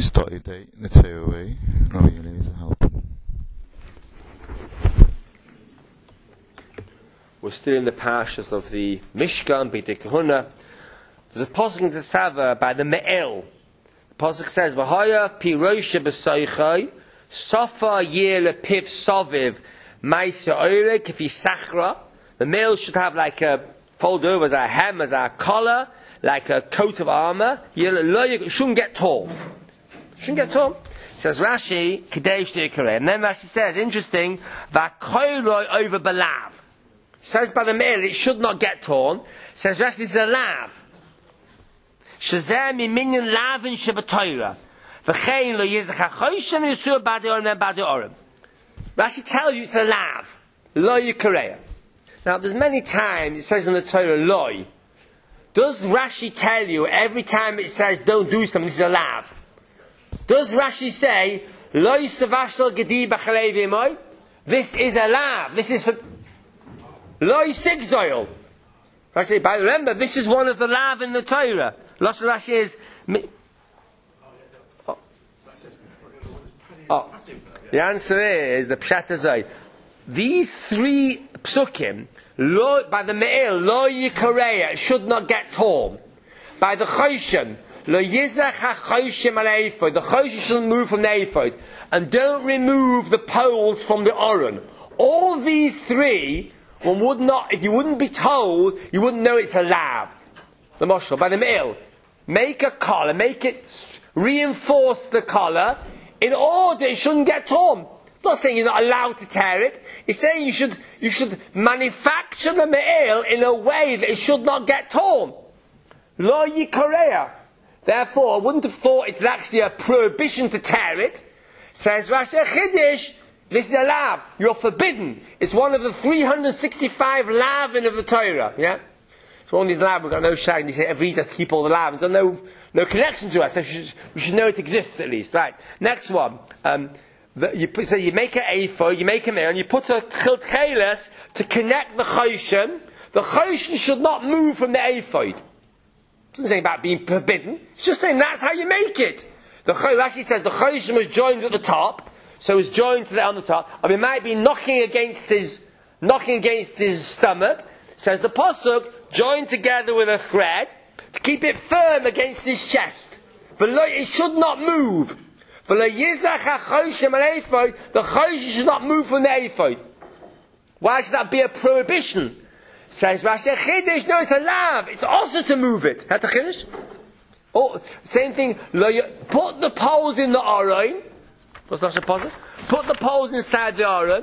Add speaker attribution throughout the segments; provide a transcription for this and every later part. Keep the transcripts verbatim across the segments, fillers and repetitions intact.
Speaker 1: study date in the two away. No, you need help.
Speaker 2: We're still in the parshas of the Mishkan, B'tei Kahuna. There's a pasuk in the Sava by the Me'el. The pasuk says, "V'haya pirosha b'soichai, safa yeh lepiv saviv, ma'isa oire kifi sachra." The male should have like a fold over as a hem, as a collar, like a coat of armor. It shouldn't get tall. Shouldn't get tall. Says Rashi, Kadesh Dikare. And then Rashi says, interesting, Vakoiroi over belav. Says by the male, it should not get torn. Says Rashi, this is a lav. Shazeh minyan lavin shabatoira. V'chein lo yizach ha'choyshem yisur badi orim and badi orim. Rashi tells you it's a lav. Lo yikareya. Now, there's many times it says in the Torah, loy. Does Rashi tell you every time it says don't do something, this is a lav? Does Rashi say, loy savashal gedi b'chalei v'imoy? This is a lav. This is for loy sigzoil. Rashi, but remember, this is one of the lav in the Torah. Lashon Rashi is. Oh. oh. The answer is the Pshat Hazai. These three psukim, lo, by the Me'il, lo yikareya, should not get torn. By the Choshen, lo yizach ha-choshim al-ephod, the Choshen shouldn't move from the ephod. And don't remove the poles from the Oron. All these three, one would not, if you wouldn't be told, you wouldn't know it's a lav. The Moshel, by the Me'il, make a collar, make it, reinforce the collar, in order it shouldn't get torn. I'm not saying you're not allowed to tear it. It's saying you should you should manufacture the me'il in a way that it should not get torn. Lo yikareya. Therefore, I wouldn't have thought it's actually a prohibition to tear it. Says Rashi Chiddush, this is a lav. You're forbidden. It's one of the three hundred sixty-five lavin of the Torah. Yeah. So all these lav, we've got no shag. They say every has to keep all the lav. There's no no connection to us. So we should, we should know it exists at least. Right. Next one. Um, The, you put, so you make an ephod, you make a meal, and you put a tchilas to connect the choshen. The choshen should not move from the ephod. It doesn't say about being forbidden. It's just saying that's how you make it. The Rashi says the choshen was joined at the top, so it was joined to the, on the top. I mean, it might be knocking against his knocking against his stomach. Says the pasuk, joined together with a thread to keep it firm against his chest. But it should not move. The choshen should not move from the ephod. Why should that be a prohibition? Says Rashi Chiddush, no, it's a lav. It's also to move it. That's a Chiddush. Oh, same thing. Put the poles in the Aron. What's Rashi Put Put the poles inside the Aron.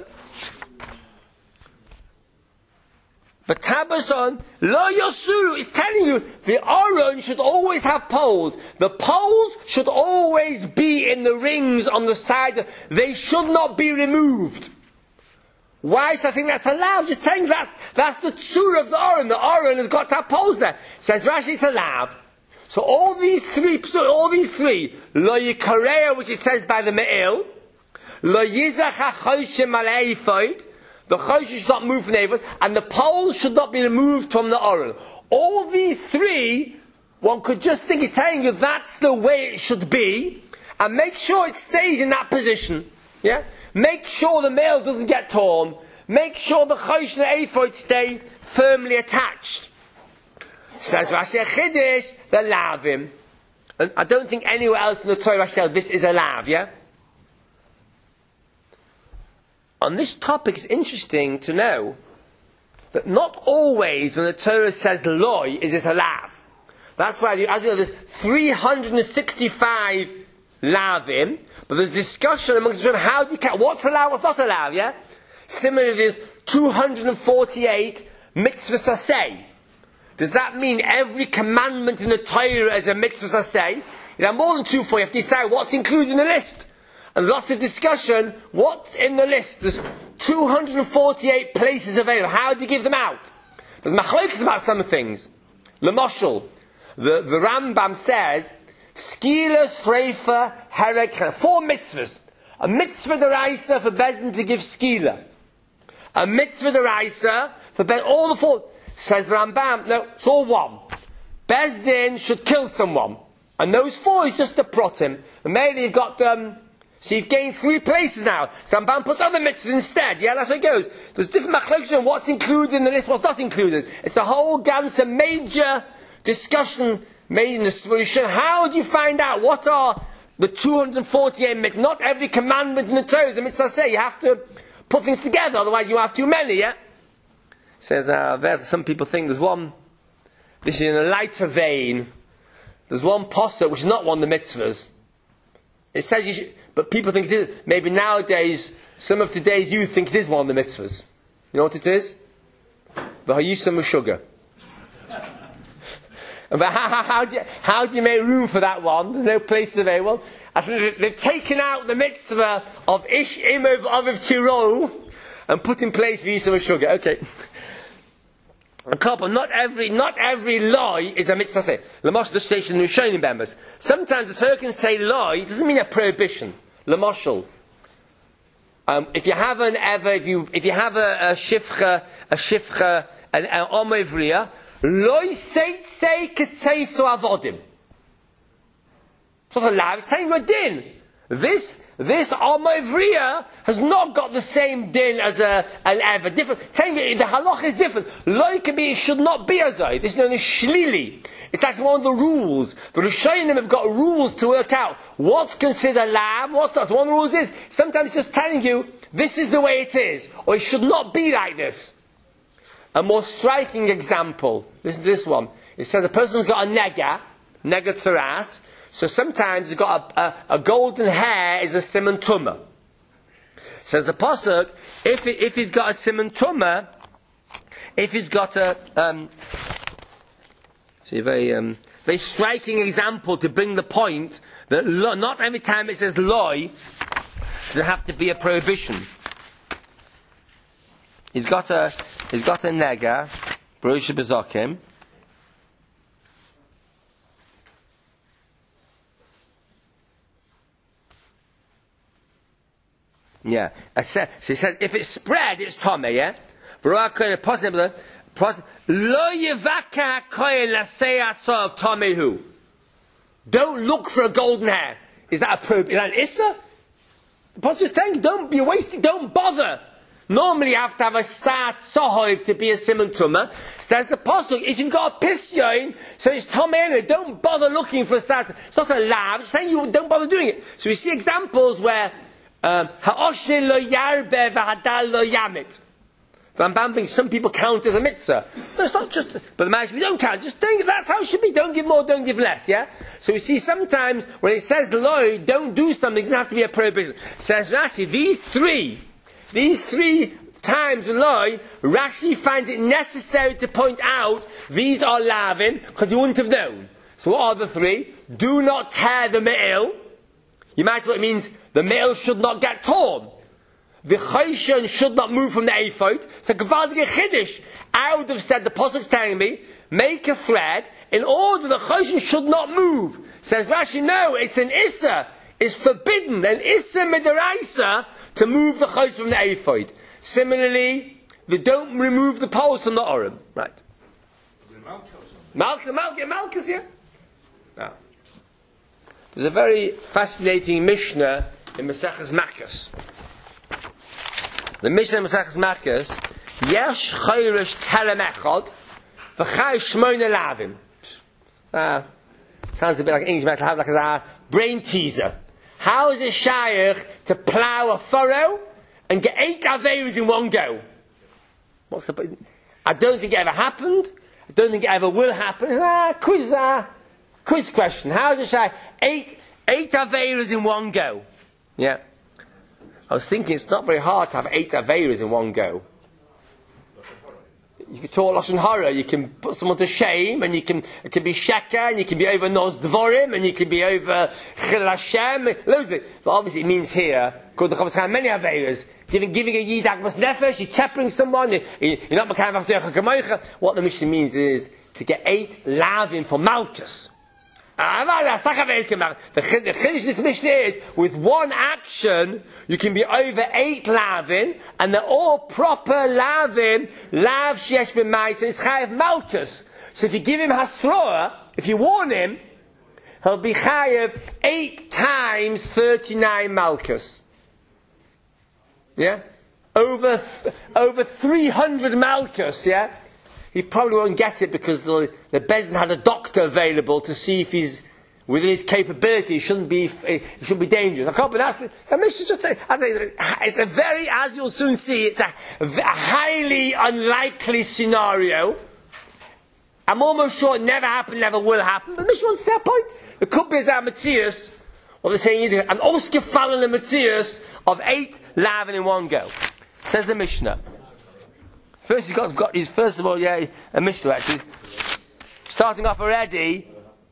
Speaker 2: But Tabason, Lo Yosuru is telling you the Aron should always have poles. The poles should always be in the rings on the side. They should not be removed. Why should I think that's allowed? Just telling you that's, that's the tzur of the Aron. The Aron has got to have poles there. Says Rashi, it's allowed. So all these three, all these three, Lo Yikareya, which it says by the Me'il, Lo Yizach HaChoshim Al-Eifod, the choshen should not move from the ephod, and the poles should not be removed from the Aron. All these three, one could just think he's telling you that's the way it should be, and make sure it stays in that position. Yeah? Make sure the male doesn't get torn. Make sure the choshen and ephod stay firmly attached. Says Rashi Chiddush, the lavim. And I don't think anywhere else in the Torah says this is a lav, yeah? On this topic, it's interesting to know that not always when the Torah says loy is it a lav. That's why, as you know, there's three hundred sixty-five lavim, but there's discussion amongst the how do you count, what's a lav, what's not a lav, yeah? Similarly, there's two hundred forty-eight mitzvahs aseh. Does that mean every commandment in the Torah is a mitzvah aseh? You have more than two for you have to decide what's included in the list. And lots of discussion, what's in the list? There's two hundred forty-eight places available. How do you give them out? There's machlokes about some things. L'moshel, the, the Rambam says, Skila, Sreifa, Herek, four mitzvahs. A mitzvah deraisa for Bezdin to give skila. A mitzvah deraisa for Bezdin, all the four. Says the Rambam, no, it's all one. Bezdin should kill someone. And those four is just the protim. And maybe you've got, um, so you've gained three places now. Ramban puts other mitzvahs instead. Yeah, that's how it goes. There's different machlokes on what's included in the list, what's not included. It's a whole gans, a major discussion made in the Solution. How do you find out what are the two hundred forty-eight mitzvahs? Not every commandment in the Torah is a mitzvah say. You have to put things together, otherwise you have too many, yeah? Says, uh, some people think there's one, this is in a lighter vein. There's one posuk which is not one of the mitzvahs. It says you should, but people think it is. Maybe nowadays, some of today's youth think it is one of the mitzvahs. You know what it is? V'hayisam sugar. But how, how, how, do you, how do you make room for that one? There's no place available. They've taken out the mitzvah of ish imov aviv tiro and put in place v'yisam sugar. Okay. A couple, not every, not every lie is a mitzvah say. Lamosh the station Rishonim members. Sometimes the Torah can say lie, doesn't mean a prohibition. Lamoshal. Um, if you have an ever, if you, if you have a, a shifcha, a shifcha, an, an omevriya, loi seitzei k'tzeiso avodim. So the lav is telling you a din. This, this Amavriya has not got the same din as a, an ever. Different. Telling you, the halach is different. Like me, it should not be as I. This is known as shlili. It's actually one of the rules. The Rishonim have got rules to work out what's considered lamb, what's not. So one of the rules is, sometimes it's just telling you, this is the way it is, or it should not be like this. A more striking example, listen to this one. It says a person's got a nega, nega tzaras. So sometimes you've got a, a, a golden hair is a simon tumah. Says the pasuk, if it, if he's got a simon tumah, if he's got a um, see a very um, very striking example to bring the point that lo, not every time it says loy does it have to be a prohibition. He's got a he's got a nega, brosha bezokim. Yeah. So he says, if it's spread, it's Tomei, yeah? Lo yevaka kohen l'seiatzah of Tomehu. Don't look for a golden hair. Is that a probe? Is that an issa? The pasuk is saying, don't be wasting, don't bother. Normally you have to have a sat sohoiv to be a simon tumah. Says the pasuk, if you've got a pisyon, so it's Tomei, don't bother looking for a sat. It's not a lav, it's saying you don't bother doing it. So we see examples where Ha'oshel lo yarbe v'hadal lo yamit. Rambam, some people count as a mitzvah. No, it's not just, but the man we don't count. Just think that's how it should be. Don't give more, don't give less. Yeah. So we see sometimes when it says lo, don't do something. It doesn't have to be a prohibition. Says Rashi, these three, these three times lo, Rashi finds it necessary to point out these are lavin because you wouldn't have known. So what are the three? Do not tear the me'il. You might know what it means. The me'il should not get torn. The chayshan should not move from the ephod. So Gavaldige Chiddush, I would have said, the pasuk's telling me, make a thread in order the chayshan should not move. Says Rashi, no, it's an issa. It's forbidden, an issa midaraisa, to move the chayshan from the ephod. Similarly, they don't remove the poles from the orim. Right. Malchus, Malchus, Malchus, yeah? No. There's a very fascinating Mishnah in Maseches Makos. The Mishnah in Maseches Makos, Yesh chayrish telem echad, v'chay shmoyne lavim. Ah, sounds a bit like English metal, have like a brain teaser. How is it shaykh to plough a furrow and get eight averos in one go? What's the? I don't think it ever happened. I don't think it ever will happen. Ah, quiz, ah, quiz question. How is it shaykh? Eight, eight averos in one go. Yeah. I was thinking it's not very hard to have eight averos in one go. If you talk Lashon Hara, you can put someone to shame, and you can, it can be Sheka, and you can be over Noz Dvorim, and you can be over Chil Hashem, loads of it. But obviously it means here, called the Chavos many averos. Giving, giving a Yid Agmas Nefesh, you're chappering someone, you, you're not Mekayim Avtecha Kamoicha. What the Mishnah means is to get eight lavin for Malchus. The Chiddush this Mishnah is, with one action, you can be over eight lavin, and they're all proper lavin, lav sheyesh b'mais, and it's chayav malchus. So if you give him hasroah, if you warn him, he'll be chayev eight times thirty-nine malchus. Yeah? Over, th- over three hundred malchus, yeah? He probably won't get it because the, the Bezdin had a doctor available to see if he's within his capability. He shouldn't be, he shouldn't be dangerous. I can't, but that's, I mean, it's just a, it's a very, as you'll soon see, it's a, a highly unlikely scenario. I'm almost sure it never happened, never will happen, but Mishnah wants to say a point. It could be as a Matthias, or they're saying either, an Oskefallen and Matthias of eight lavin in one go. Says the Mishnah. First he's got, got his, first of all, yeah, a Mishnah actually. Starting off already,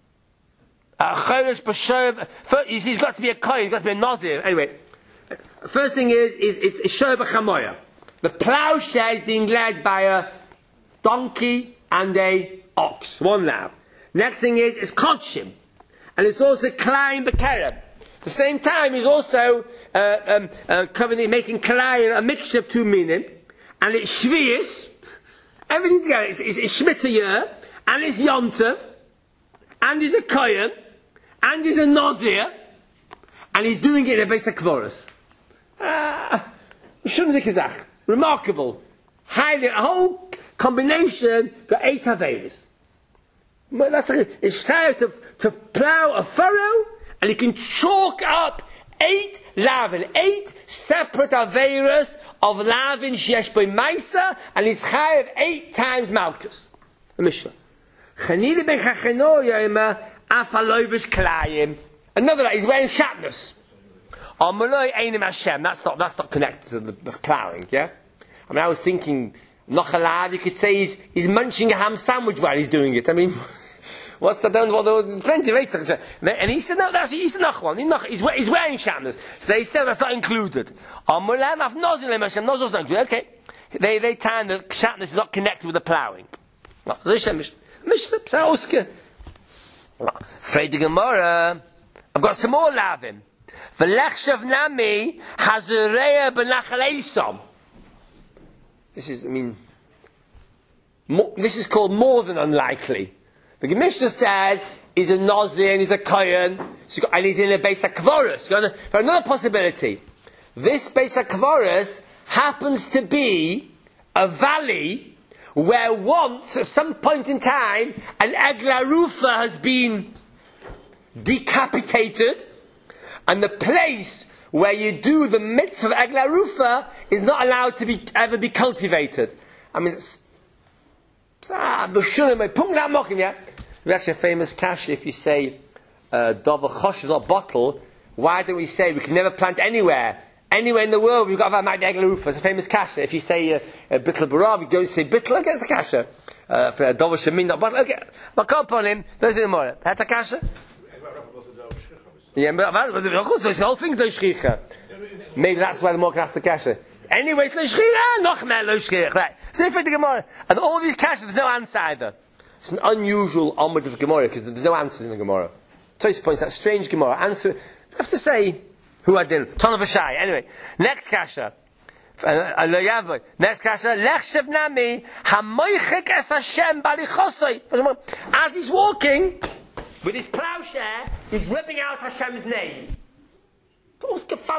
Speaker 2: uh, first, he's got to be a kohen, he's got to be a nazir. Anyway, first thing is, is it's a shoy b'chamoya. The plowshare is being led by a donkey and a ox, one lav. Next thing is, it's kodshim. And it's also klein b'kerem. At the same time, he's also uh, um, uh, covering, making klein, a mixture of two meaning. And it's shvius. Everything together. It's, it's, it's shmita year. And it's yontav. And he's a kohen. And he's a nazir. And he's doing it in a basic kvoros. Ah, uh, remarkable. Highly, a whole combination for eight averis. That's like, it's trying to, to plow a furrow, and he can chalk up eight lavin, eight separate averas of lavin sheyesh by Maisa, and he's chayav eight times malchus. The Mishnah. Chanili ben Chachenoya ima afalovish klayim. Another, he's wearing shatnus. Amaloi einim Hashem. That's not that's not connected to the, the plowing. Yeah. I mean, I was thinking, nochalav. You could say he's he's munching a ham sandwich while he's doing it. I mean. What's the don't? Well, there was plenty of ways. And he said, no, that's he's the noch one. He's, he's wearing shatnez. So they said that's not included. Okay. They they time that shatnez is not connected with the ploughing. Frede Gemara. I've got some more lavim. V'lechshav nami hazureya b'nachal Eisom. This is, I mean, more, this is called more than unlikely. The Mishnah says he's a nazir and he's a kohen, so and he's in a Beis HaKvoros. For another possibility, this Beis HaKvoros happens to be a valley where once, at some point in time, an Egla Rufa has been decapitated, and the place where you do the mitzvah of Egla Rufa is not allowed to be ever be cultivated. I mean, it's ah, yeah. There's actually a famous kash if you say Dava Chosh is not bottle. Why do we say we can never plant anywhere? Anywhere in the world we've got to have a Egla Rufa. It's a famous kash. If you say Bittel Barav, you go and say Bittel, okay, it's a kasha. For Dava Shemin, not bottle. Okay, but come upon him. Those are the more. That's a kasha. Yeah, but of course, those whole things no shchicha. Maybe that's why the more can ask the kasha. Anyway, it's no shchicha. Noch mehr no shchicha. Right. So if the Gemara and all these kasha, there's no answer either. It's an unusual omid of Gemara because there's no answers in the Gemara. Toys points that strange Gemara answer. I have to say who I did. Ton of a shy. Anyway, next kasha. Next kasha. Lechshav nami hamoichik es Hashem balichosoi. As he's walking with his plowshare, he's ripping out Hashem's name. Where,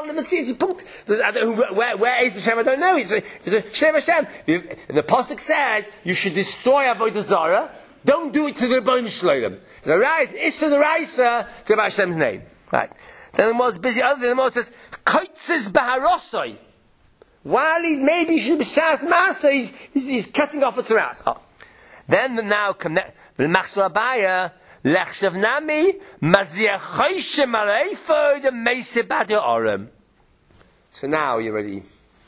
Speaker 2: where is the Shem? I don't know. It's a, it's a Shem Hashem. And the Pasuk says you should destroy Avodah Zarah. Don't do it to the Rebbeinu Shloim. The right, it's to the Raisa to about Hashem's name. Right. Then the most busy other thing, the most says, Koitzes Baharosoi. While he's maybe he should be Shas Masa, he's, he's, he's cutting off a teras. Oh. Then the now come the Machshel Abaya, Lechshav Nami, Mazia Choyshem Aleifo, the Meise Badi Orem. So now you're ready.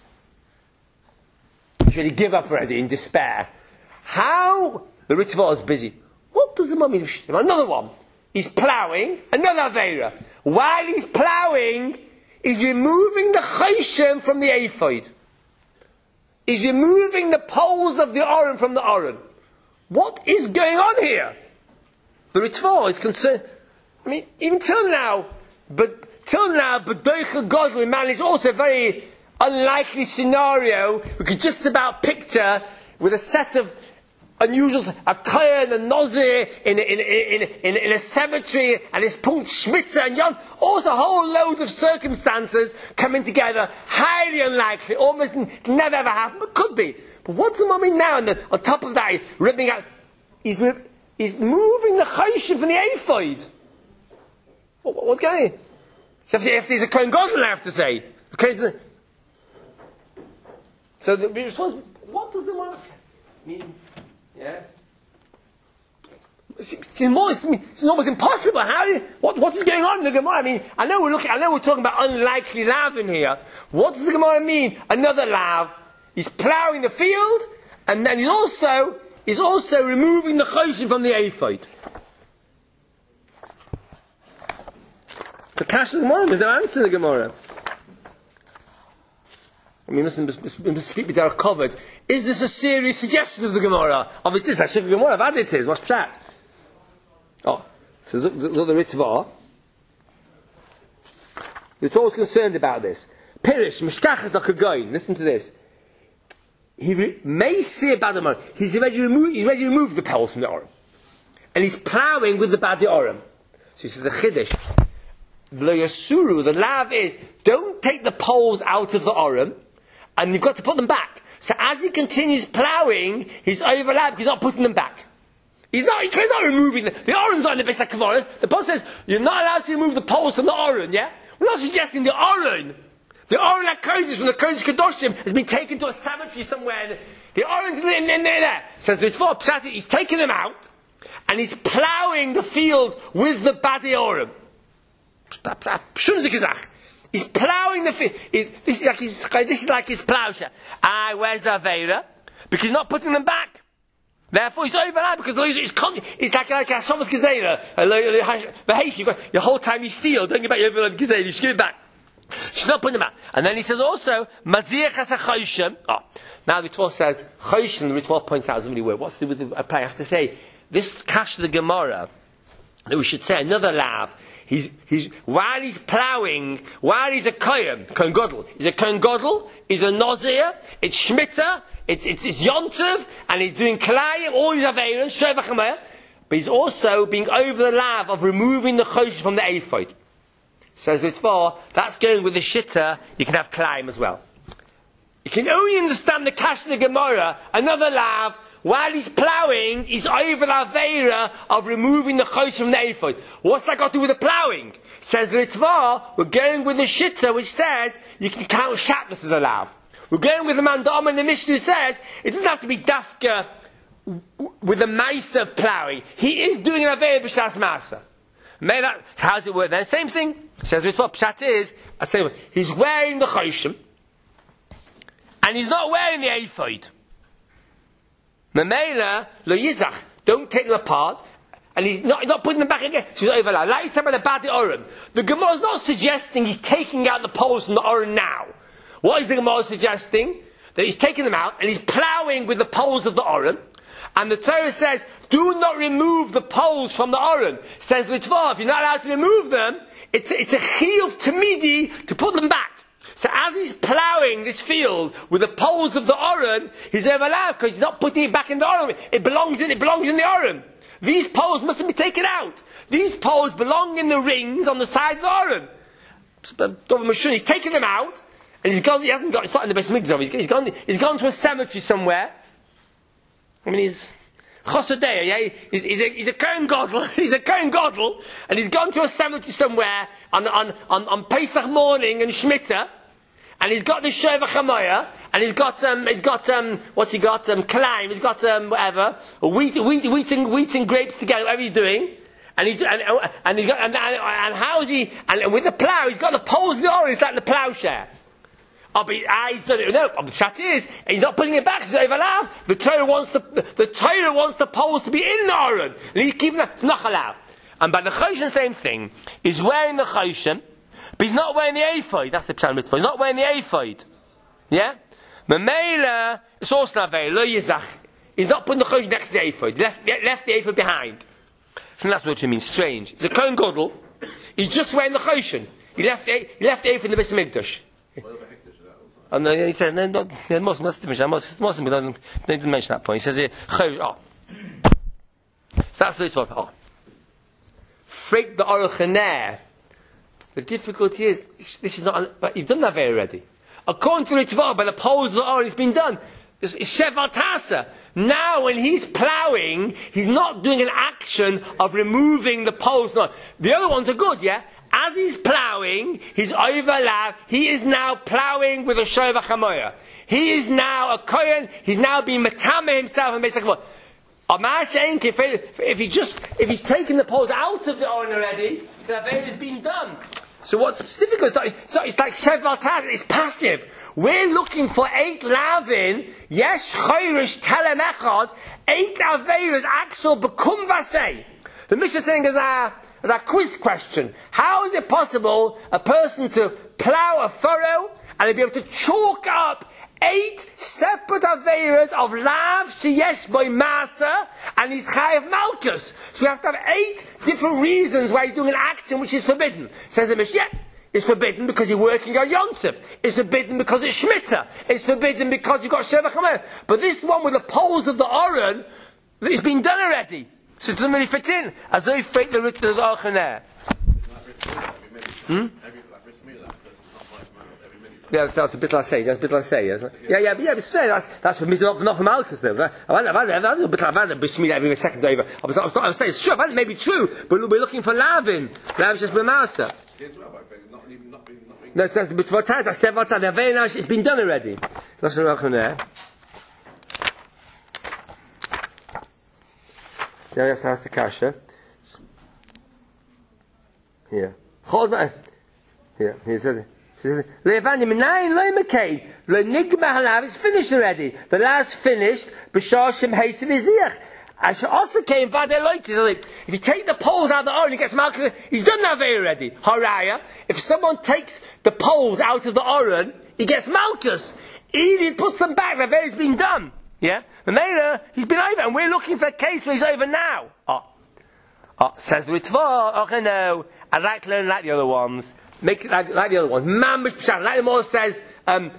Speaker 2: You should give up already in despair. How? The Ritva is busy. What does the mummy do? Another one. He's ploughing, another Aveira. While he's ploughing, he's removing the Chayshem from the Ephod. He's removing the poles of the Oren from the Oren. What is going on here? The Ritva is concerned. I mean, even till now, but till now, B'doicha Godly man is also a very unlikely scenario. We could just about picture with a set of unusual, a kohen, a nozir, in, in, in, in, in a cemetery, and it's punkt schmitzer and yon, also a whole load of circumstances coming together, highly unlikely, almost never ever happen, but could be. But what's the moment now? And then on top of that, he's ripping out, he's, he's moving the chayshim from the ephod. What, what's going on? If there's a kohen gadol, I have to say. Okay, so the response, what does the Gemara mean? Yeah. It's, it's, almost, it's almost impossible. How? What, what is going on in the Gemara? I mean, I know we're looking. I know we're talking about unlikely lav in here. What does the Gemara mean? Another lav. He's ploughing the field, and then he's also he's also removing the choshen from the ephod. The kash of the Gemara. There's no answer in the Gemara. I mean, listen, must speak they're covered. Is this a serious suggestion of the Gemara? Obviously, it's actually the Gemara. I've added it is. What's chat? Oh, so look, look, look the Ritva. The Torah is concerned about this. Pirish, Mishkachas like a goyin. Listen to this. He re- may see about the Gemara. He's ready to remove. He's ready to remove the pels from the Orim, and he's ploughing with the Badi Orim. So he says a chiddush. Lo Yasuru. The lav is don't take the poles out of the Orim. And you've got to put them back. So as he continues ploughing, he's overlapped. He's not putting them back. He's not. He's not removing them. The oren's not in the Beis HaKavoros. The Pasuk says you're not allowed to remove the poles from the oren. Yeah, we're not suggesting the oren. The oren HaKodesh from the Kodesh Kedoshim has been taken to a cemetery somewhere. The oren's in, in, in there. Says the Ritva Pshat. He's taking them out, and he's ploughing the field with the Badi Orim. He's ploughing the field. This is like his, this is like his plowshare. Ah, where's the Avera? Because he's not putting them back. Therefore, he's overlapped because the loser is con- It's like like a Shamas Gezerah. The whole time you steal, don't get back your Gezerah. You should give it back. She's not putting them back. And then he says also, Mazir Chasa Choshem. Oh, now the Ritva says Choshem. The Ritva points out really weird. What's to do with the play? I have to say this Kash of the Gemara. That we should say another lav. He's, he's, while he's ploughing, while he's a kohen, kohen gadol, he's a kohen gadol, he's a nozir, it's shmita, it's, it's, it's yontiv, and he's doing kalayim, all his aveiros, shovach, but he's also being over the lav of removing the choshen from the ephod. Says Ritva, that's going with the shitta, you can have kalayim as well. You can only understand the kash of the Gemara, another lav, while he's ploughing, he's over the aveira of removing the choshen from the ephod. What's that got to do with the ploughing? Says the Ritva, we're going with the shitta which says you can count shatnez as a lav. We're going with the mandam and the Mishnah who says it doesn't have to be dafka with the maisa of ploughing. He is doing an aveira b'shas masa. How does it work then? Same thing. Says the Ritva, pshat is, I say, he's wearing the choshen and he's not wearing the ephod. Memela lo yizach. Don't take them apart, and he's not, not putting them back again. So he's overlapped. Like he's talking about the Badi Orim. The Gemara is not suggesting he's taking out the poles from the Orim now. What is the Gemara suggesting? That he's taking them out and he's ploughing with the poles of the Orim. And the Torah says, do not remove the poles from the Orim. Says the Ritva, if you're not allowed to remove them, it's a, it's a chiyuv tamidi to put them back. So as he's ploughing this field with the poles of the Oren, he's overlapped because he's not putting it back in the Oren. It belongs in, it belongs in the Oren. These poles mustn't be taken out. These poles belong in the rings on the side of the Oren. He's taken them out, and he's gone. He hasn't got. It's not in the Beis Mikdash. He's gone. He's gone to a cemetery somewhere. I mean, he's Chosadeya. Yeah, he's, he's a he's a kohen gadol. He's a kohen gadol, and he's gone to a cemetery somewhere on on on, on Pesach morning and Shemitah. And he's got the Shovach Hamoya, and he's got um, he's got um, what's he got? Um, Kalaim. He's got um, whatever wheat, wheat, wheat, and wheat and grapes together. Whatever he's doing, and he's and, and he's got and, and, and how is he? And with the plough, he's got the poles in the orange. It's like the ploughshare. Oh, but ah, he's done it. No, the chat is he's not putting it back. He's overlapped. The Torah wants the the Torah wants the poles to be in the orange, and he's keeping that. It's not allowed. And by the choshen, same thing. He's wearing the choshen. But he's not wearing the ephod. That's the pshat mitzvah. He's not wearing the ephod. Yeah? Memela, it's also not very, lo yizach. He's not putting the choshen next to the ephod. He left, left the ephod behind. I think that's what it means. Strange. He's a kohen gadol. He's just wearing the choshen. He left the, he left the ephod in the Beis Mikdash. And then he said, no, no, must, must, must, must, he didn't mention that point. He says here, oh, So that's what it's about. Oh. Freak the Aruch Haner. The difficulty is, this is not, but you've done that very already. According to Ritva, by the poles of the Aron, it's been done. It's Sheval Tasa. Now, when he's ploughing, he's not doing an action of removing the poles. No. The other ones are good, yeah? As he's ploughing, he's overlap. He is now ploughing with a Shovach Hamoya. He is now a Kohen. He's now being Matame himself and basically what? If, if he just, if he's taken the poles out of the Aron already, the Aved has been done. So what's difficult? It's, not, it's, not, it's like Sheval Taz, it's passive. We're looking for eight lavin, yesh chayrish telem echad, eight aveiras actual bekum vasei. The Mishnah is saying as a, as a quiz question, how is it possible a person to plough a furrow and be able to chalk up eight separate aveiras of lav sheyesh by masa and he's chayav malchus? So we have to have eight different reasons why he's doing an action which is forbidden. Says the Mishnah, it's forbidden because you're working on Yontif. It's forbidden because it's Shemitah. It's forbidden because you've got Shevach Hamer. But this one with the poles of the Aron, it's been done already. So it doesn't really fit in. As though you fake the Rit of the Aron there. Hmm? Yeah, that's, that's a bit like say. That's a bit like say. Yeah, yeah, yeah, but yeah, but say, that's that's for me, not, not for Malchus though. I've had, I've had, I've had a bit like I've had a bismillah every second over. I was, I was not. I was saying, sure, it may be true, but we're looking for lavin. Lavin just b'masa. That's that's b'tvar time. That's several times. They're very nice. It's been done already. That's the rachon there. There, that's the kasha. Here. Hold on. Here. Here says it. It's finished already. The last finished. I should also came by their like if you take the poles out of the Aron, he gets malchus. He's done that already. Haraya. If someone takes the poles out of the Aron, he gets malchus. He puts them back. The has been done. Yeah. The Meira, he's been over, and we're looking for a case where he's over now. Oh, oh says the Ritva. Okay, no. I'd like to learn like the other ones. Make it like, like the other ones. Mamish Pshat. Like the Mor says, um,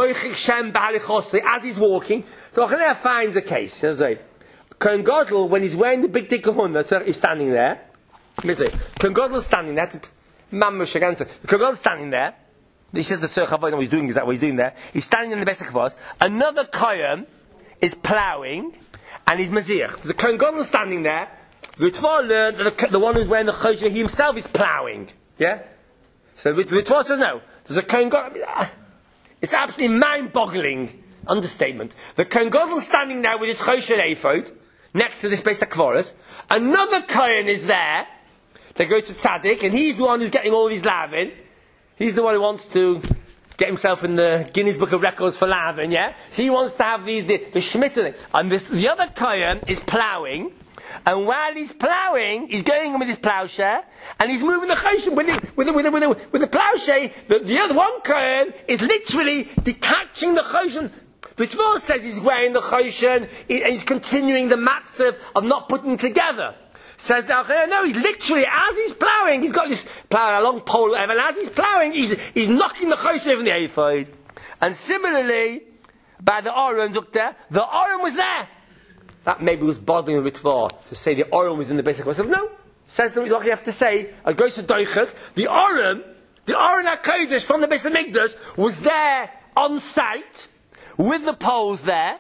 Speaker 2: as he's walking. So Achaneh finds a case. He'll say, Kohen Gadol, when he's wearing the big dick kahuna, so he's standing there. Let me say, Kohen Gadol is standing there. Mamish again says, Kohen Gadol is standing there. He says the Tzur Chavoy, what he's doing is that what he's doing there. He's standing in the Besek Kavos. Another Kohen is ploughing, and he's Mazir. There's a Kohen Gadol standing there. The Ritva learned that the, the one who's wearing the Choshen, he himself is ploughing. Yeah? So the Ritva says no. There's a Kohen Gadol. It's absolutely mind-boggling understatement. The Kohen Gadol standing there with his Choshen ephod next to this Beis HaKvoros. Another Kohen is there that goes to Tzaddik, and he's the one who's getting all these lavin. He's the one who wants to get himself in the Guinness Book of Records for lavin. Yeah, so he wants to have the the, the Shemitah. And this the other Kohen is ploughing. And while he's ploughing, he's going with his ploughshare, and he's moving the choshen with the, with the, with the, with the, with the ploughshare. The, the other one Kohen is literally detaching the choshen. The Ritva says he's wearing the choshen, he, and he's continuing the matzav of not putting together. Says the Achaneh, no, he's literally, as he's ploughing, he's got this plough, a long pole, and as he's ploughing, he's, he's knocking the choshen from the ephod. And similarly, by the Aron, look there, the Aron was there. That maybe was bothering the Ritva to say the Aron was in the basic. I said, no. Says the Ritva, you have to say, I'll go to Doichak, the Aron, the Aron HaKodesh from the Beis HaMikdash was there on site, with the poles there.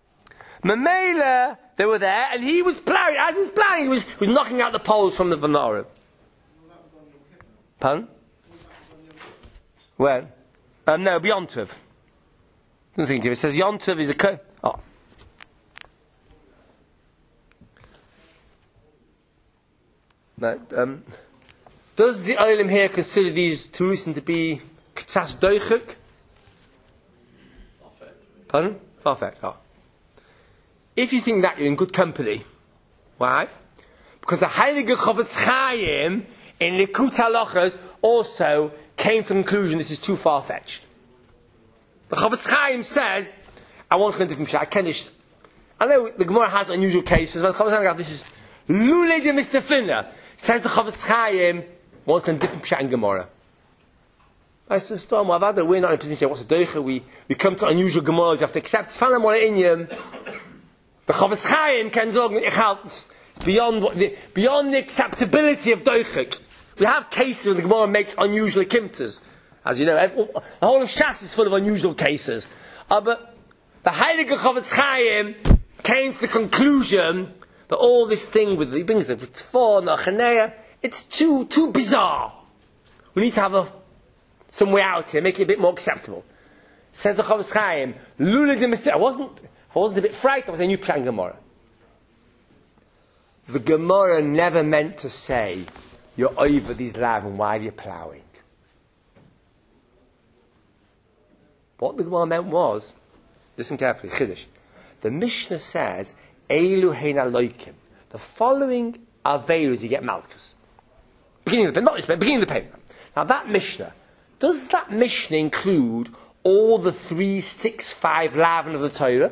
Speaker 2: Mamela, they were there, and he was ploughing. As he was ploughing, he was, was knocking out the poles from the, from the Aron. Pardon? When? Um, no, Yontov. Doesn't think of it. It says Yontov is a co. Oh. But, um, does the Olim here consider these Terusim to be K'tas Doichuk? Pardon? Farfetch. Oh. If you think that, you're in good company. Why? Because the Heilige Chofetz Chaim in Likut Halachos also came to the conclusion this is too far-fetched. The Chofetz Chaim says, I want to go into different I can just, I know the Gemara has unusual cases, but the Chofetz Chaim this is Lulei de Mister Finner. Says the Chofetz Chaim wants a different pshat in Gemara. I said, Storm, we're not in a position to what's a doicha. We we come to unusual Gemara. You have to accept. Find them what in you. The Chofetz Chaim can sagen, ich halte es. It's beyond, what the, beyond the acceptability of Doichik. We have cases where the Gemara makes unusual kimtas. As you know, every, the whole of Shas is full of unusual cases. Uh, but the Heilige Chofetz Chaim came to the conclusion that all this thing with the, he brings the Tfor and the Achanea, it's too, too bizarre. We need to have a, some way out here, make it a bit more acceptable. Says the Chofetz Chaim, Lula de Mesir, I wasn't, I wasn't a bit frightened, I was a new Pshat Gemara. The Gemara never meant to say, you're over these lav and why are you ploughing? What the Gemara meant was, listen carefully, Chiddush. The Mishnah says, Eilu hein aloikim. The following aveirus you get malchus. Beginning of the not this, beginning of the payment. Now that Mishnah, does that Mishnah include all the three, six, five lavin of the Torah?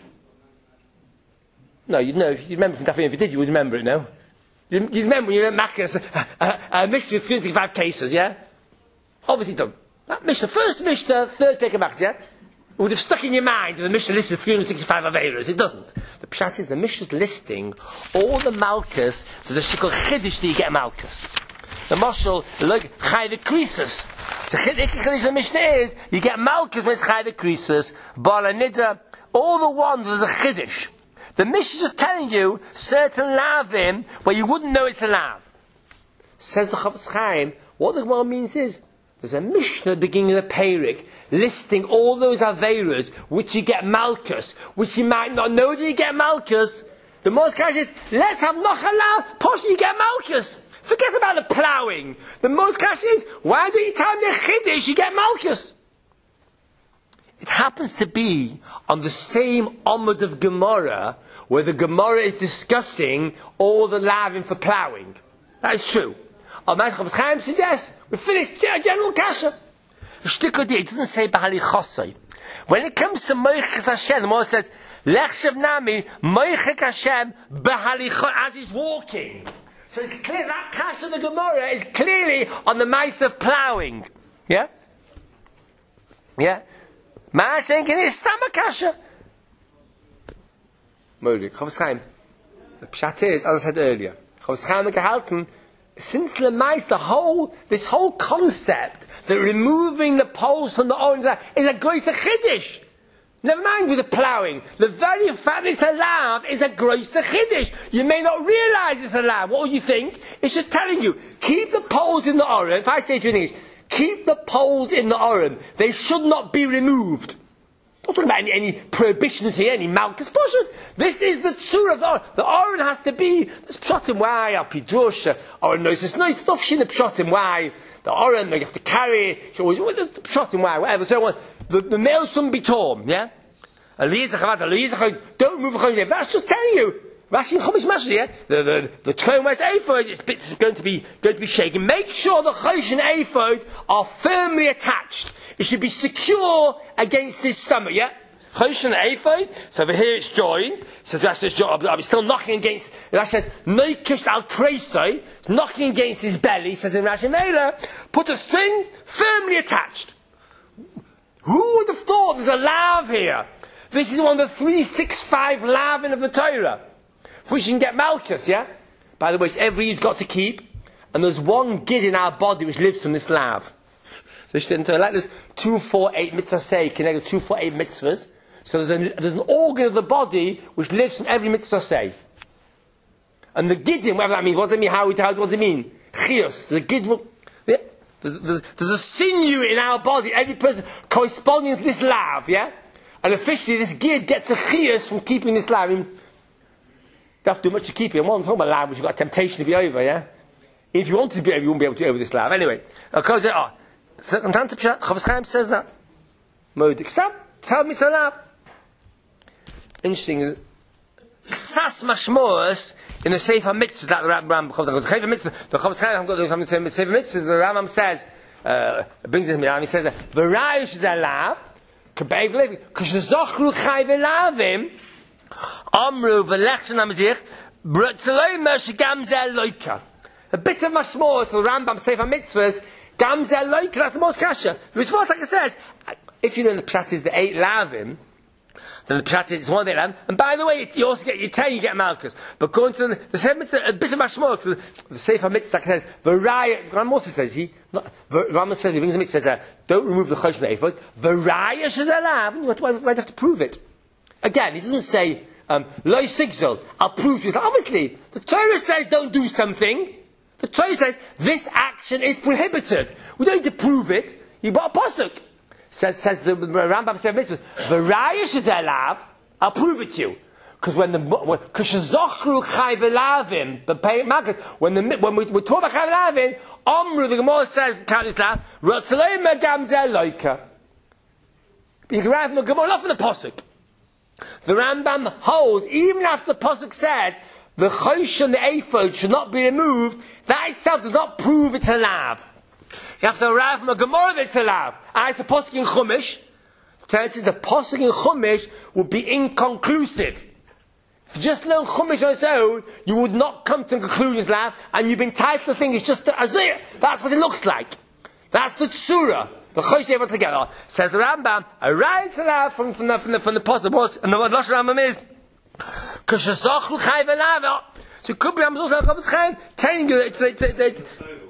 Speaker 2: No, you'd know. If you remember from Dafim, if you did, you would remember it, no? You, you remember when you read Machas, a, a, a Mishnah with three hundred sixty-five cases, yeah? Obviously don't. That Mishnah, first Mishnah, third Pekah Machas, yeah? It would have stuck in your mind if the Mishnah listed three hundred sixty-five Averas. It doesn't. The Pshat is the Mishnah's listing all the Malchus, there's a Shikol Chiddush that you get Malchus. The Moshel, like Chai the Krisus. So Chiddush the Mishnah is, you get Malchus when it's Chai the Krisus, Bala Nidra, all the ones there's a Chiddush. The Mishnah is just telling you certain lavim where you wouldn't know it's a lav. Says the Chofetz Chaim, what the Gemara means is, there's a Mishnah beginning of the Peirik listing all those Averas which you get Malchus, which you might not know that you get Malchus. The most cash is, let's have Nochalav, posh you get Malchus. Forget about the ploughing. The most cash is, why do you tell me Chiddush you get Malchus? It happens to be on the same Amud of Gemara where the Gemara is discussing all the lavin for ploughing. That is true. Almighty Chofetz Chaim suggests we finished general kasha. It doesn't say Bahalichosai. When it comes to Moichek Hashem, the Gemara says Lech Shev Nami Moichek Hashem Bahalichosai as he's walking. So it's clear that kasha of the Gemara is clearly on the mice of ploughing. Yeah? Yeah? Ma'ashen Kini Stama kasha. Moichek Chofetz Chaim. The Pshat is, as I said earlier, Chofetz Chaim gehalten. Since Lemais, the whole, this whole concept that removing the poles from the orange is a groiser chiddush. Never mind with the ploughing. The very fact it's allowed is a groiser chiddush. You may not realize it's allowed. What would you think? It's just telling you, keep the poles in the orange. If I say to you in English, keep the poles in the orange. They should not be removed. Not talking about any, any prohibitions here, any malchus portion. This is the tzur of the oren. The oren has to be, there's pshatim why, al pidrush, oren knows this nice stuff, she the pshatim why, the oren, you have to carry, she always, well, there's the pshatim why, whatever, so on. The, the male shouldn't be torn, yeah? Don't move a that's just telling you. Rashi and Chumash Mashiach, yeah? The, the, the term where it's ephod, it's going to be, going to be shaken. Make sure the chosh and ephod are firmly attached. It should be secure against his stomach, yeah? Chosh and ephod, so over here it's joined, so Rashi is joined, I'll be still knocking against, Rashi says, Noikish al kreisoi, knocking against his belly, says in Rashi Mela, put a string firmly attached. Who would have thought there's a lav here? This is one of the three, six, five lavin of the Torah. We can get Malchus, yeah? By the way, every he's got to keep, and there's one gid in our body which lives from this lav. So like there's two, four, eight mitzvahs say, connected two, four, eight mitzvahs. So there's, a, there's an organ of the body which lives from every mitzvah say. And the gidim, whatever that means, what does it mean? How, how what does it mean? Chios, the gid will, yeah? There's, there's, there's a sinew in our body, every person corresponding to this lav, yeah? And officially this gid gets a chios from keeping this lav. I mean, don't have to do much to keep it. I'm talking about lav, which you've got a temptation to be over, yeah? If you wanted to be over, you wouldn't be able to be over this lav. Anyway, Chofetz Chaim says that. Modik. Stop. Tell me it's a lav. Interesting. Tzas mashmos in the Sefer Mitzvahs that the Rambam, the Sefer Mitzvahs, the Chofetz Chaim, the Sefer Mitzvahs, the Rambam says, uh, brings it to me, he says, V'rayish is a lav, k'shezochru chai v'lavim, Amru v'lechshan amzich b'tzeloi mersh gamzel loika. A bit of mashmos for the Rambam Sefer Mitzvahs gamzel loika. That's the most kasha. Which what like it says, if you know the pshat is the eight lavim, then the pshat is it's one of the lamb. And by the way, you also get your ten, you get malchus. But going to the, the same mitzvah, a bit of mashmor, the, the Sefer Mitzvah says, Varaya, Ram also says, he, not, Ram says, he brings the mitzvah, says, uh, don't remove the chosh from the ephod. Varaya shezalav, why do I have to prove it? Again, he doesn't say, um, Loi sigzol, I'll prove to you. Obviously, the Torah says don't do something. The Torah says this action is prohibited. We don't need to prove it. You bought a pasuk. Says, says the Rambam says, "V'rayish is alav." I'll prove it to you. Because when the because shezochru chai v'lavim, the pay market when the when we we talk about chai v'lavim, Omru the Gemara says Kalisla Ratzalei Megam Zeloika. You can write from the Gemara, not from the pasuk. The Rambam holds even after the pasuk says the chosh and the ephod should not be removed. That itself does not prove it's a lav. You have to arrive from a Gemara that's a lav. Ah, it's a pasuk in Chumash. So it says the pasuk in Chumash would be inconclusive. If you just learn Chumash on its own, you would not come to the conclusion lav, and you've been tied to the thing. It's just the azir. That's what it looks like. That's the tzura. The chosh ever together. Says the Rambam, a right lav from from the from the, from the pasuk, and the word Lashon Rambam is k'shesachlu chai v'lav. So it could be Rambam also Chavis Chaim telling you that it's that.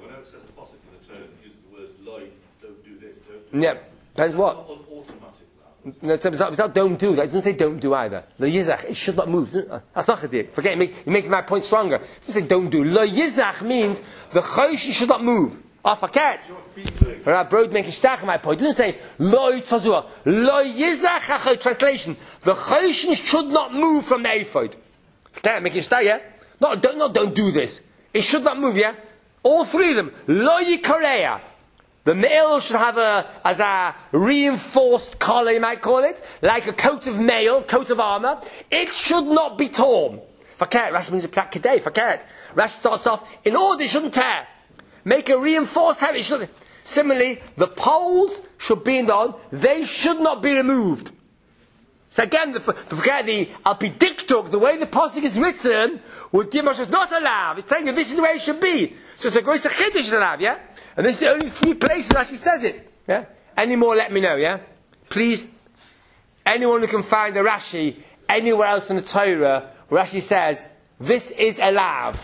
Speaker 2: Yeah, depends what. No, it's not, it's not don't do. That doesn't say don't do either. The yizach, it should not move. That's not the Forget it. You're making my point stronger. It doesn't say don't do. Lo yizach means the chosh should not move. Off a cat. Rabbi Brod making shtach my point. It doesn't say lo tzazua. Lo yizach. Translation: the chosh should not move from the ephod. Okay, making shtach. Yeah. No, don't, no, don't do this. It should not move. Yeah. All three of them. Lo yikareya. The male should have a, as a reinforced collar, you might call it, like a coat of mail, coat of armour. It should not be torn. Faket, Rashi means a psak kedei, faket. Rashi starts off, in order it shouldn't tear. Make a reinforced habit, it shouldn't. Similarly, the poles should be in the on, they should not be removed. So again, the, forget the alpidiktuk, the way the pasuk is written, would give us not allowed. It's saying that this is the way it should be. So it's a gross chiddush allowed, yeah? And this is the only three places that she says it. Yeah? Any more, let me know, yeah? Please, anyone who can find a Rashi anywhere else in the Torah where Rashi says, this is allowed.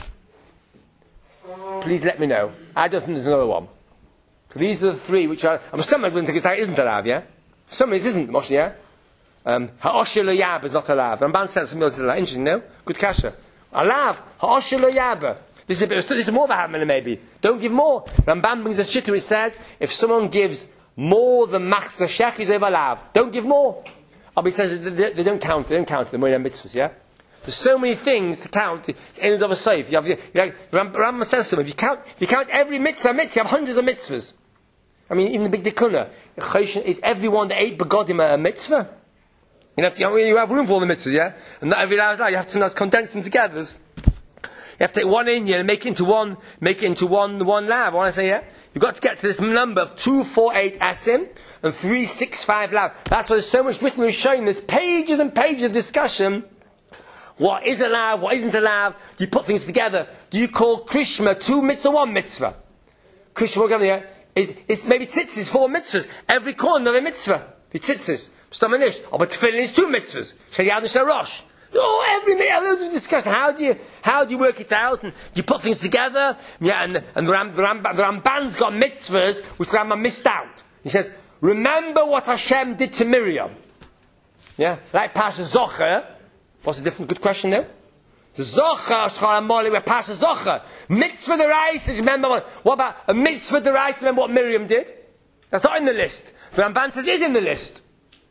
Speaker 2: Please let me know. I don't think there's another one. So these are the three which are, I'm some are going to think it isn't allowed, yeah? Some it isn't, Moshe, yeah? Um, Ha'osher lo yab is not allowed. Ramban says something else allowed. Interesting, no? Good kasha. Allowed. Ha'osher lo yab. This is a bit of, this is more of a hammer maybe. Don't give more. Rambam brings a shittu which says, if someone gives more than machzor shech, he's allowed. Don't give more. Abba says they, they, they don't count. They don't count the moed mitzvahs. Yeah. There's so many things to count. It's end of a safe. You have, you have, Rambam says something. If you count, if you count every mitzvah, mitzvah, you have hundreds of mitzvahs. I mean, even the big dikuna. Is everyone that ate begodim a mitzvah? You know, you have room for all the mitzvahs, yeah. And not every hour is like you have to sometimes condense them together. You have to take one Indian and make it into one, make it into one, one lav. I want to say, yeah? You've got to get to this number of two four eight asim and three six five lav. That's why there's so much written and showing. There's pages and pages of discussion. What is a lav? What isn't a lav? Do you put things together? Do you call Krishma two mitzvah, one mitzvah? Krishma, what yeah? Is, it's maybe tzitzis, four mitzvahs. Every corner of a mitzvah. The tzitzis. Stamanish. Oh, but tefillin is two mitzvahs. Shayad and Sharosh. Oh, every minute, loads of discussion. How do you, how do you work it out? And you put things together. Yeah, and, and the, Ram, the, Ram, the Ramban's got mitzvahs which the Rambam missed out. He says, remember what Hashem did to Miriam. Yeah, like Pasha Zocher. What's the different? Good question there. The Zocher, Shchar Amoli, where Pasha Zocher. Mitzvah the rice. Remember what, what about a mitzvah the rice? Remember what Miriam did? That's not in the list. The Ramban says it is in the list.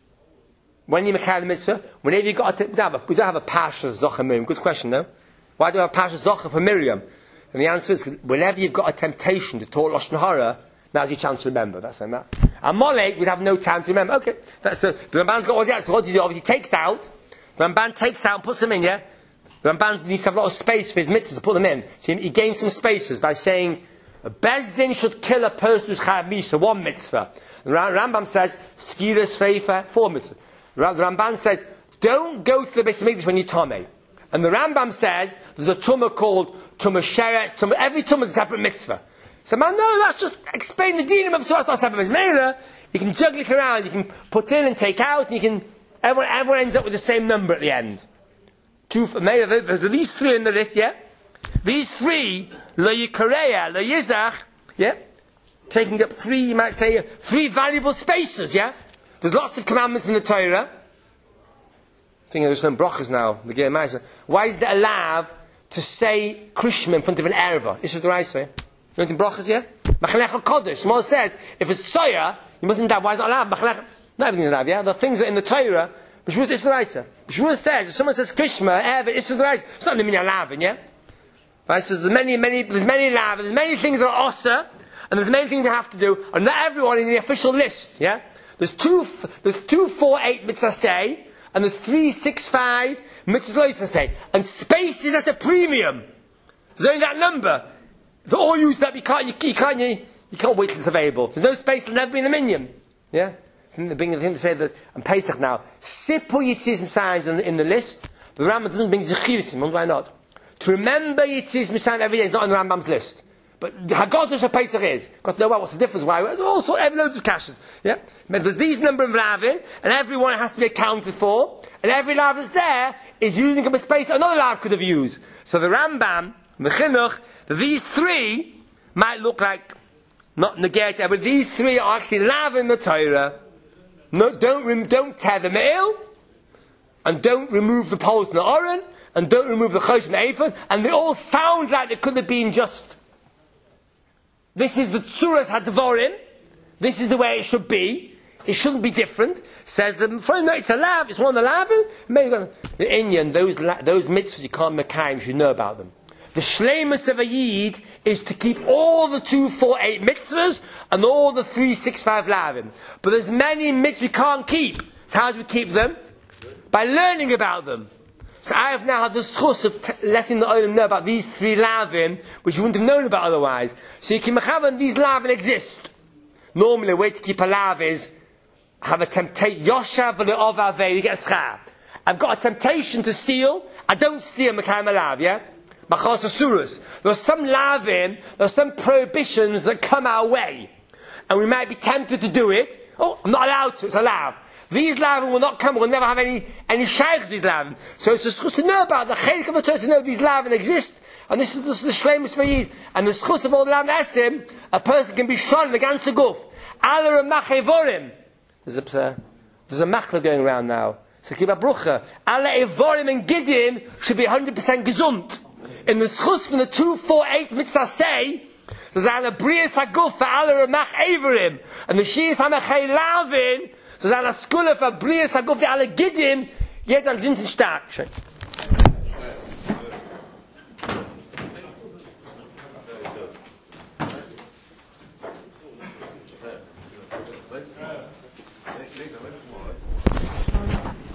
Speaker 2: When you make a mitzvah, whenever you got a, we don't have a, we don't have a Pasha Zocher Miriam. Good question, no? Why do we have a Pasha Zocher for Miriam? And the answer is, whenever you've got a temptation to talk Lashon Hara, now's your chance to remember. That's saying that. Amalek, we'd have no time to remember. Okay, that's the, the Ramban's got all the answers. So what do you do? Obviously, he takes out, the Ramban takes out and puts them in, yeah? The Ramban needs to have a lot of space for his mitzvahs to put them in. So he, he gains some spaces by saying, a Bezdin should kill a person who's Chayav Misa, one mitzvah. The Rambam says, Skira Shreifa, four mitzvahs. The Ramban says, don't go to the Beis Hamikdash when you're Tomei. And the Rambam says, there's a tumah called Tumah Sheret, tumah, every tumah is a separate mitzvah. So man, no, that's just explain the dinim of Torah, it's not a separate mitzvah. You can juggle it around, you can put in and take out, and you can, Everyone, everyone ends up with the same number at the end. Two, there's at least three in the list, yeah? These three, lo yikareya, lo yizach, yeah? Taking up three, you might say, three valuable spaces, yeah? There's lots of commandments in the Torah. I think there's some brachas now, the Gemara. Why is it allowed to say Krishma in front of an Erva? This is the right say. You know in brachas, yeah? Machanech HaKodesh. Shmuel says, if it's soya, you mustn't have. Why is it not allowed? Machanech, not everything is allowed, yeah? The things that are in the Torah, Shmuel is the right say. Shmuel says, if someone says Krishma, Erva, it's the right say. It's not the meaning of lavin, yeah? Right, so there's many, many, there's many lavin, there's many things that are osa, and there's many things you have to do, and not everyone in the official list, yeah? There's two, there's two, four, eight mitzvah say, and there's three, six, five mitzvah lo say. And space is at a premium. There's only that number. They're all used up, you can't, you, you can't, you, you can't wait till it's available. There's no space, there'll never be in the minion. Yeah? The thing to say that, and Pesach now, Sipu Yitzis signs in, in the list, the Rambam doesn't bring Zechiris, why not? To remember Yitzis sign every day is not on the Rambam's list. But Haggadah of Pesach is. Got to know what, what's the difference? Why? There's all sorts, every loads of kashes. Yeah? But there's these number of lavin, and everyone has to be accounted for, and every lav that's there is using up a space that another lav could have used. So the Rambam, the Chinuch, these three might look like not negate, but these three are actually lav in the Torah. No, don't don't tear the me'il, and don't remove the poles in the Oren, and don't remove the chosh and the ephod, and they all sound like they could have been just. This is the Tzuras HaDvorim. This is the way it should be. It shouldn't be different. Says the no, it's a lav. It's one of the lavin. Maybe the Inyan, those those mitzvahs you can't mekayim, you should know about them. The shleimus of a yid is to keep all the two, four, eight mitzvahs and all the three, six, five lavin. But there's many mitzvahs we can't keep. So how do we keep them? By learning about them. So I have now had the schus of t- letting the olim know about these three lavin, which you wouldn't have known about otherwise. So you can mechavan these lavin exist. Normally, a way to keep a lav is have a temptation. Yosha v'le'ova vei, you get a schar. I've got a temptation to steal. I don't steal mekayim a lav, yeah? Machas asuras. There's some lavin, there's some prohibitions that come our way, and we might be tempted to do it. Oh, I'm not allowed to. It's a lav. These lavin will not come, we'll never have any, any shaykhs of these lavin. So it's a schus to know about the chelik of the Torah, to know these lavin exist. And this is, this is the shleimus for Yid. And the schus of all the lavin esim, a person can be shon against the guf. Ala remachevorim. There's a, there's a machla going around now. So keep a brucha. Ala evorim and Gideon should be one hundred percent gesund. In the schus from the two, four, eight mitzvah say, there's ala brias haguf for ala remach evorim. And the shias hamachei lavin, so that a school of a brias haguf the alle Gideon, yet am sind stark. Schön.